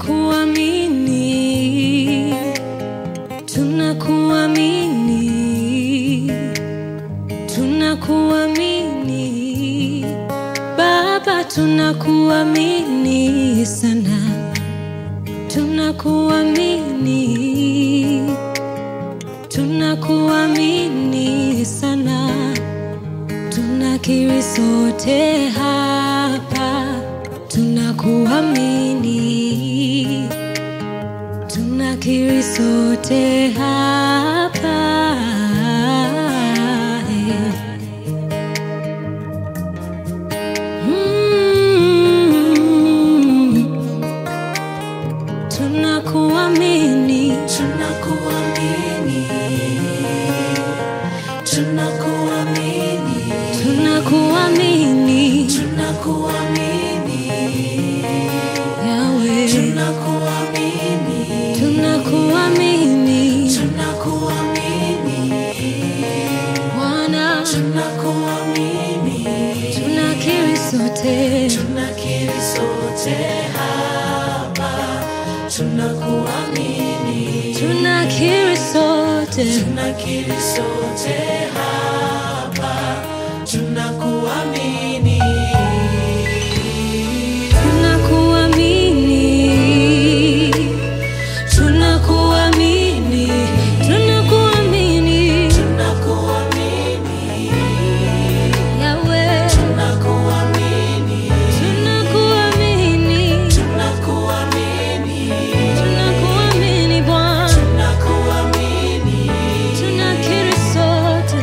tunakuamini, tunakuamini, tunakuamini Baba, tunakuamini sana, tunakuamini, tunakuamini sana, tunakiri sote hapa, tunakuamini, tunakiri sote hapa. Tunakuamini, tunakuamini, tunakuamini, tunakuamini, tunakuamini Yahweh, tunakuamini, tunakuamini, tunakuamini Bwana, tunakuamini, tunakiri sote hapa, tunakuamini, tunakiri sote hapa, tunakuamini, tunakuamini, tunakuamini, tunakuamini, tunakuamini Yahweh, tunakuamini, tunakuamini, tunakuamini, tunakuamini Bwana, tunakuamini, tunakiri sote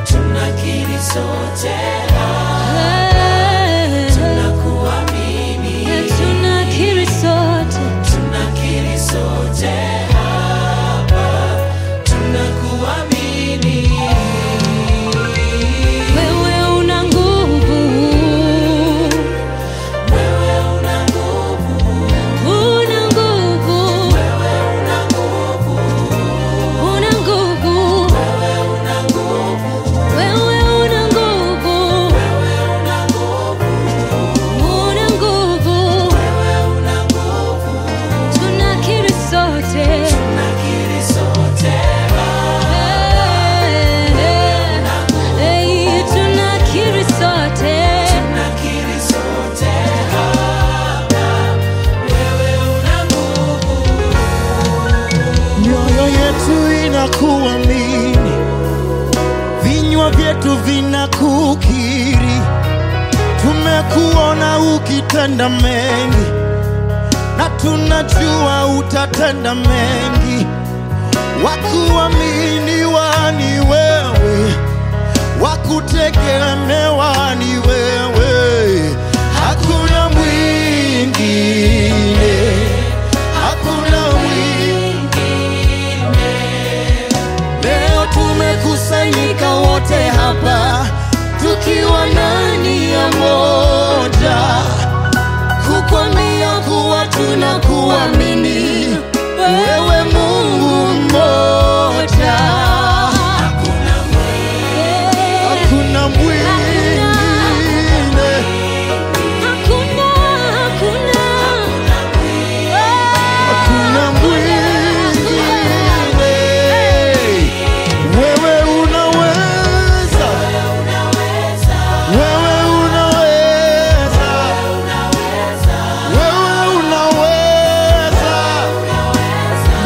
hapa, tunakuamini, tunakiri sote hapa, tunakuamini. Wewe una nguvu, wewe una nguvu, una nguvu, wewe una nguvu, una nguvu, wewe una nguvu, wewe una nguvu, wewe una nguvu, una nguvu, wewe una nguvu, tunakiri sote tunakiri sote hapa, wewe una nguvu. Mioyo yetu inakuamini, vinywa vyetu vinakukiri. Tumekuona ukitenda mengi na tunajua utatenda mengi. Wakuaminiwa ni wewe, wakutegemewa ni wewe. Hakuna mwingine, hakuna mwingine. Leo tumekusanyika wote hapa tukiwa na nia moja, kukwambia kuwa tunakuamini wewe Mungu mmoja. Hakuna mwingine, hakuna mwingine. Wewe unaweza, wewe unaweza, wewe unaweza,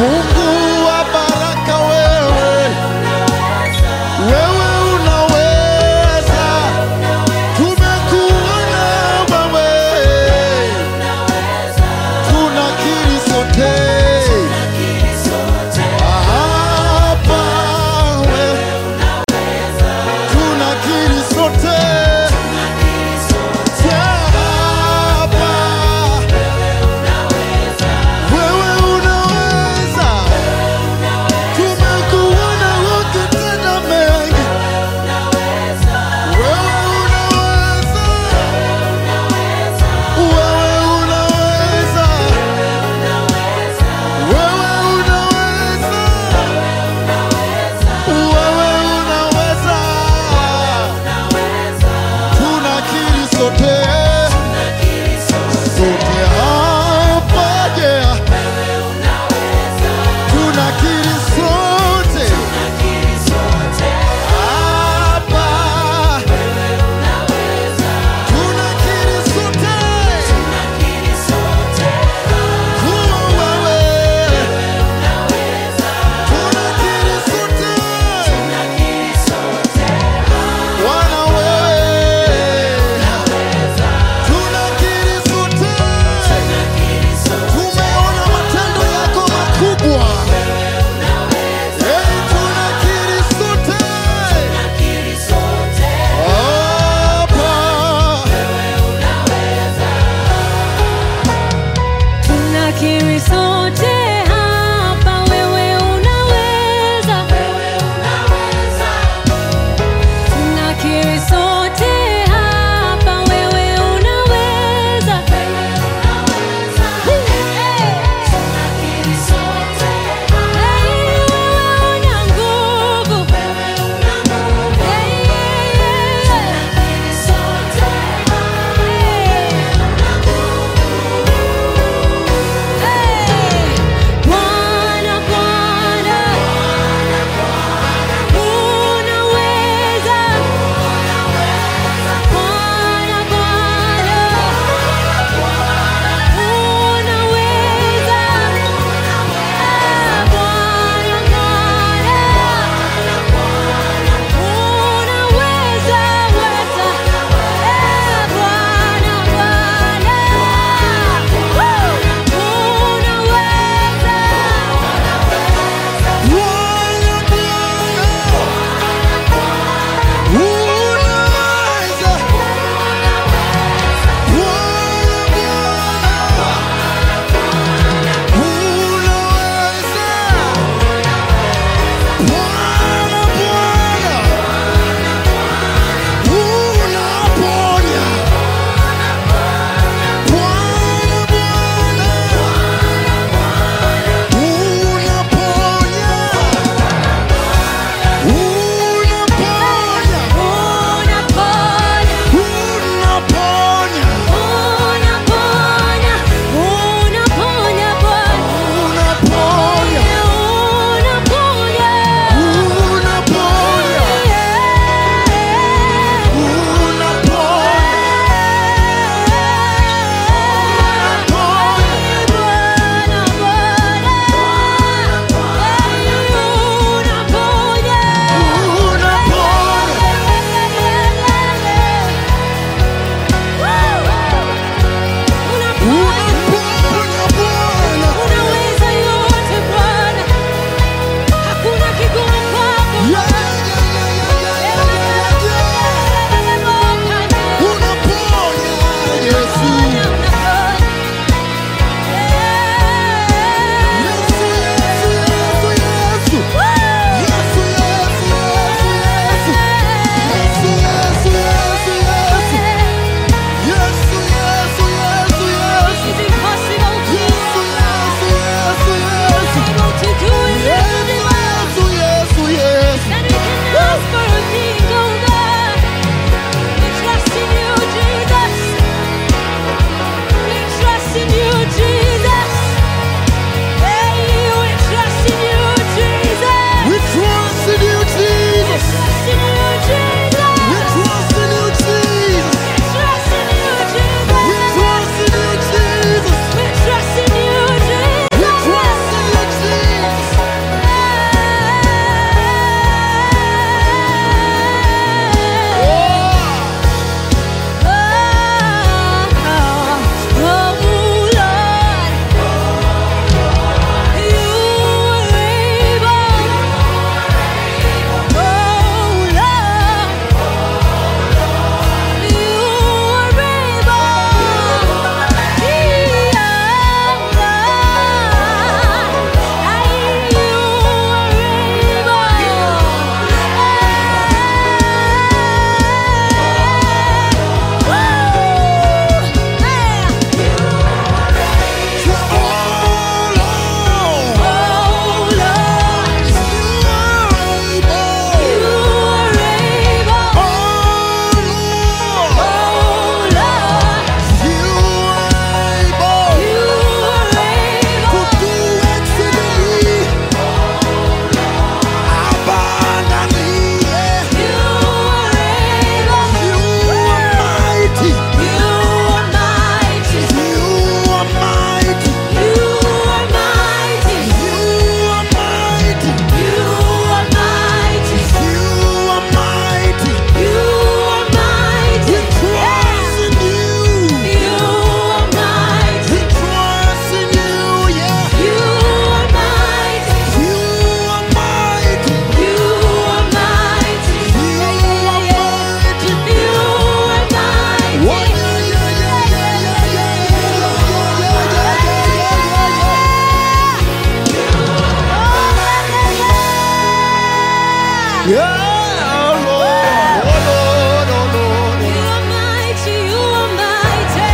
Yeah, Lord. Oh, Lord, oh, Lord. You are mighty, you are mighty.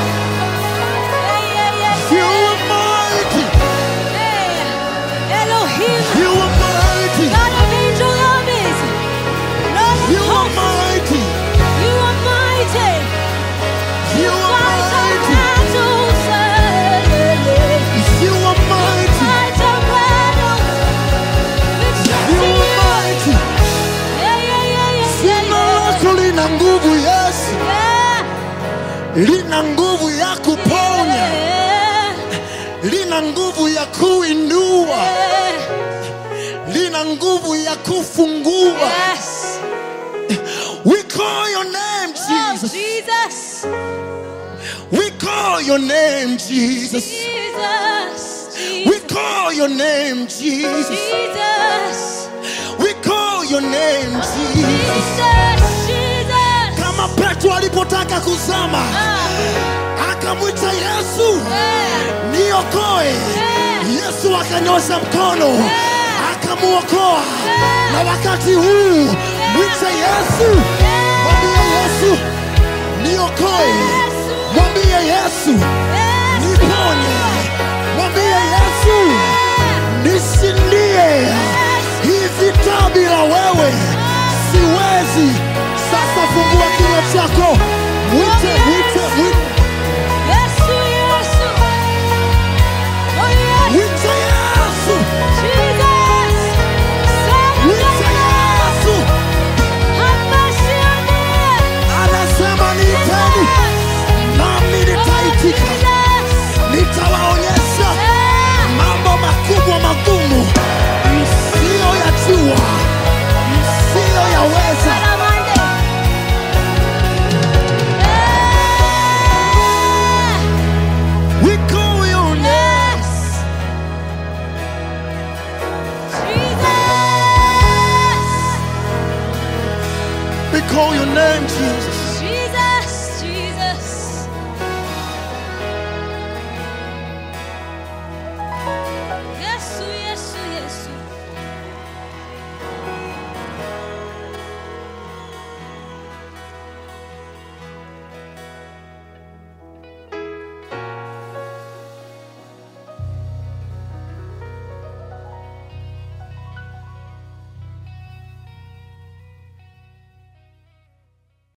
You are mighty. Elohim, You are mighty. God of angel armies, Lord of You are hosts, mighty. you are mighty. You are Fight our mighty. battles, You are mighty. fight our battles. We trust You in are you. mighty. Jina lako lina nguvu Yesu, lina nguvu ya kuponya, lina nguvu ya kuinua, lina nguvu ya kufungua. Yes. We call your name Oh, Jesus. Jesus. We call your name Jesus. Jesus. We call your name Jesus. Jesus. We call your name Jesus. Jesus. Jesus. Kama Petro alipotaka kuzama, akamwita Yesu, niokoe. Yesu akanyosha mkono, akamuokoa. Na wakati huu mwite Yesu, mwambie Yesu, niokoe. Mwambie Yesu, niponye. Mwambie Yesu, nishindie hii vita bila wewe siwezi. Sasa fungua kinywa chako,